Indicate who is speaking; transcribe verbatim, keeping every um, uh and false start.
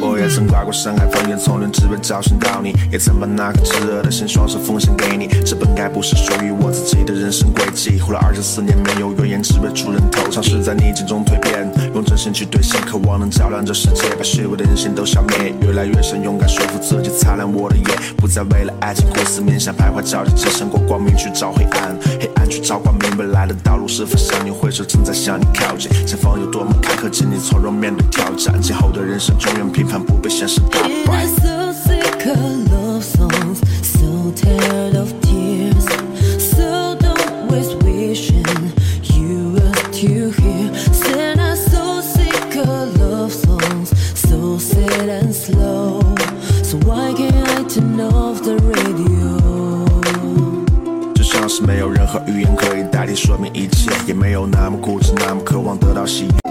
Speaker 1: 我也曾刮过山海方言丛林，只为教训到你，也曾把那颗炙热的心双手奉献给你。这本该不是属于我自己的人生轨迹，活了二十四年没有怨言，只为出人头，尝试在逆境中蜕变，用真心去兑现，渴望能照亮这世界，把虚伪的人性都消灭。越来越想勇敢说服自己，擦亮我的眼，不再为了爱情胡思冥想，徘徊交集，只想过光明去找黑暗，黑暗去找光明。未来的道路是否向你挥手，正在向你靠近，前方有多么坎坷，请你从容面对挑战，今后的人生永远平凡，不被现实打败。
Speaker 2: So sick of love songs, so tired of tears, so don't waste wishing you were still here. Said I'm so sick of love songs, so sad and slow, so why can't I turn off the radio?
Speaker 1: 就像是没有任何语言可以代替说明一切，也没有那么固执，那么渴望得到喜悦。